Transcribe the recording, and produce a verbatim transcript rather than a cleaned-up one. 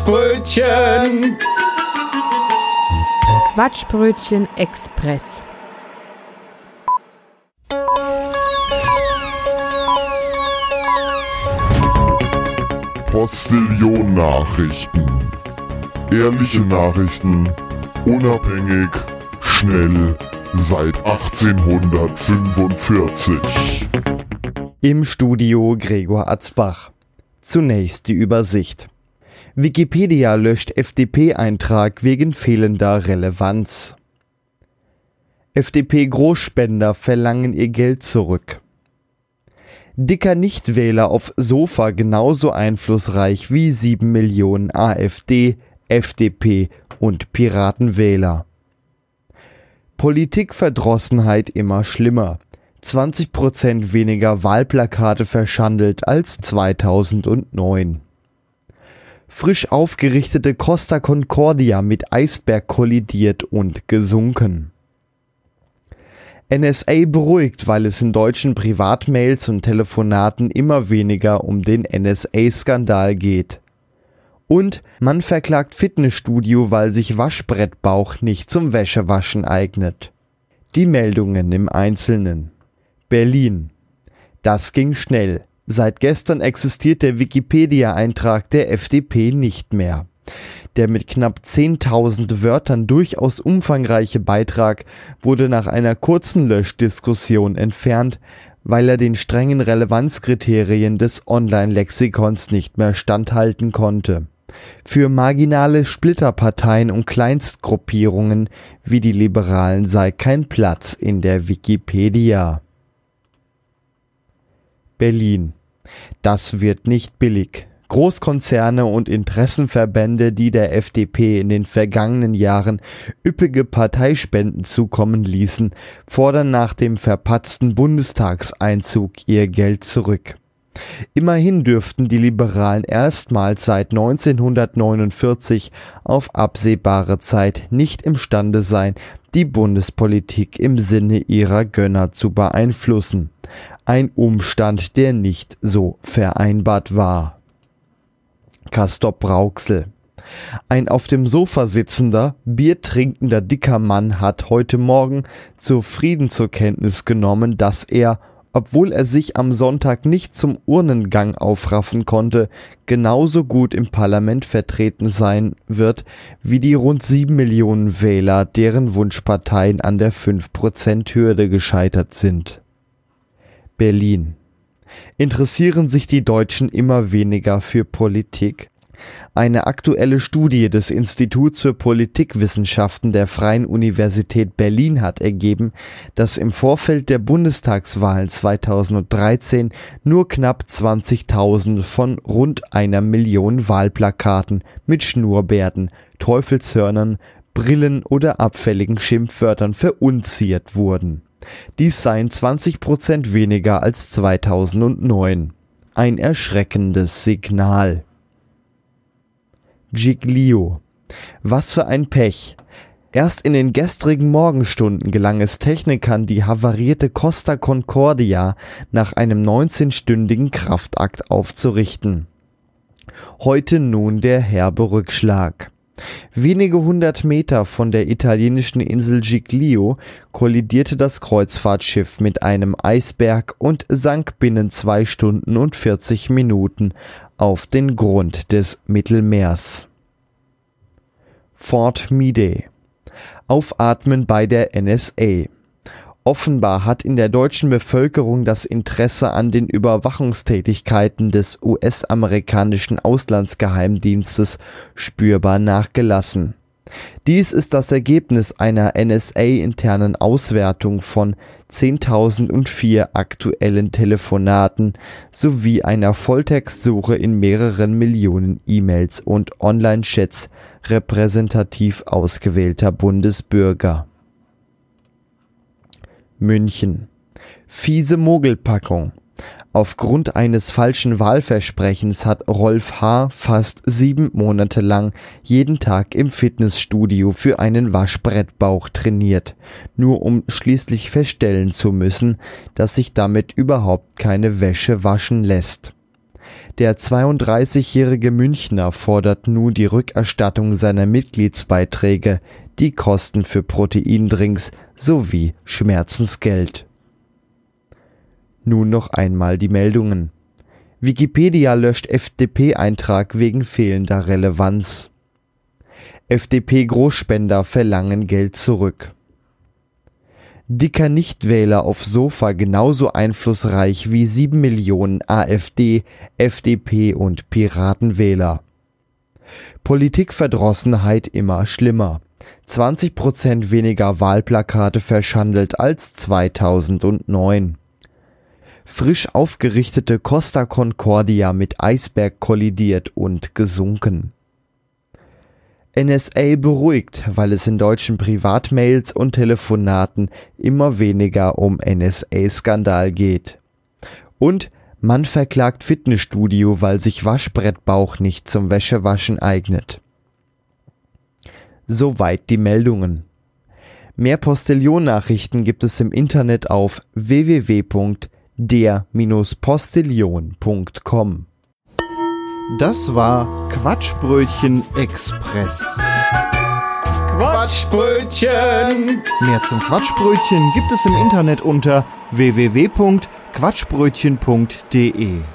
Quatschbrötchen. Quatschbrötchen Express. Postillon-Nachrichten. Ehrliche Nachrichten, unabhängig, schnell, seit achtzehnhundertfünfundvierzig. Im Studio Gregor Atzbach. Zunächst die Übersicht. Wikipedia löscht F D P-Eintrag wegen fehlender Relevanz. F D P-Großspender verlangen ihr Geld zurück. Dicker Nichtwähler auf Sofa genauso einflussreich wie sieben Millionen AfD, F D P und Piratenwähler. Politikverdrossenheit immer schlimmer. zwanzig Prozent weniger Wahlplakate verschandelt als zweitausendneun. Frisch aufgerichtete Costa Concordia mit Eisberg kollidiert und gesunken. N S A beruhigt, weil es in deutschen Privatmails und Telefonaten immer weniger um den N S A-Skandal geht. Und man verklagt Fitnessstudio, weil sich Waschbrettbauch nicht zum Wäschewaschen eignet. Die Meldungen im Einzelnen. Berlin. Das ging schnell. Seit gestern existiert der Wikipedia-Eintrag der F D P nicht mehr. Der mit knapp zehntausend Wörtern durchaus umfangreiche Beitrag wurde nach einer kurzen Löschdiskussion entfernt, weil er den strengen Relevanzkriterien des Online-Lexikons nicht mehr standhalten konnte. Für marginale Splitterparteien und Kleinstgruppierungen wie die Liberalen sei kein Platz in der Wikipedia. Berlin. Das wird nicht billig. Großkonzerne und Interessenverbände, die der F D P in den vergangenen Jahren üppige Parteispenden zukommen ließen, fordern nach dem verpatzten Bundestagseinzug ihr Geld zurück. Immerhin dürften die Liberalen erstmals seit neunzehnhundertneunundvierzig auf absehbare Zeit nicht imstande sein, die Bundespolitik im Sinne ihrer Gönner zu beeinflussen. Ein Umstand, der nicht so vereinbart war. Castor Brauxel. Ein auf dem Sofa sitzender, biertrinkender dicker Mann hat heute Morgen zufrieden zur Kenntnis genommen, dass er, obwohl er sich am Sonntag nicht zum Urnengang aufraffen konnte, genauso gut im Parlament vertreten sein wird wie die rund sieben Millionen Wähler, deren Wunschparteien an der fünf Prozent Hürde gescheitert sind. Berlin. Interessieren sich die Deutschen immer weniger für Politik? Eine aktuelle Studie des Instituts für Politikwissenschaften der Freien Universität Berlin hat ergeben, dass im Vorfeld der Bundestagswahlen zweitausenddreizehn nur knapp zwanzigtausend von rund einer Million Wahlplakaten mit Schnurrbärten, Teufelshörnern, Brillen oder abfälligen Schimpfwörtern verunziert wurden. Dies seien zwanzig Prozent weniger als zweitausendneun. Ein erschreckendes Signal. Giglio. Was für ein Pech. Erst in den gestrigen Morgenstunden gelang es Technikern, die havarierte Costa Concordia nach einem neunzehnstündigen Kraftakt aufzurichten. Heute nun der herbe Rückschlag. Wenige hundert Meter von der italienischen Insel Giglio kollidierte das Kreuzfahrtschiff mit einem Eisberg und sank binnen zwei Stunden und vierzig Minuten auf den Grund des Mittelmeers. Fort Meade. Aufatmen bei der N S A. Offenbar hat in der deutschen Bevölkerung das Interesse an den Überwachungstätigkeiten des U S-amerikanischen Auslandsgeheimdienstes spürbar nachgelassen. Dies ist das Ergebnis einer N S A-internen Auswertung von zehntausendvier aktuellen Telefonaten sowie einer Volltextsuche in mehreren Millionen E-Mails und Online-Chats repräsentativ ausgewählter Bundesbürger. München. Fiese Mogelpackung. Aufgrund eines falschen Wahlversprechens hat Rolf H. fast sieben Monate lang jeden Tag im Fitnessstudio für einen Waschbrettbauch trainiert, nur um schließlich feststellen zu müssen, dass sich damit überhaupt keine Wäsche waschen lässt. Der zweiunddreißigjährige Münchner fordert nun die Rückerstattung seiner Mitgliedsbeiträge, die Kosten für Proteindrinks sowie Schmerzensgeld. Nun noch einmal die Meldungen. Wikipedia löscht F D P-Eintrag wegen fehlender Relevanz. F D P-Großspender verlangen Geld zurück. Dicker Nichtwähler auf Sofa genauso einflussreich wie sieben Millionen AfD, F D P und Piratenwähler. Politikverdrossenheit immer schlimmer. zwanzig Prozent weniger Wahlplakate verschandelt als zweitausendneun. Frisch aufgerichtete Costa Concordia mit Eisberg kollidiert und gesunken. N S A beruhigt, weil es in deutschen Privatmails und Telefonaten immer weniger um N S A-Skandal geht. Und Mann verklagt Fitnessstudio, weil sich Waschbrettbauch nicht zum Wäschewaschen eignet. Soweit die Meldungen. Mehr Postillon-Nachrichten gibt es im Internet auf w w w punkt der Postillon punkt com. Das war Quatschbrötchen Express. Quatschbrötchen! Mehr zum Quatschbrötchen gibt es im Internet unter w w w punkt quatschbrötchen punkt de.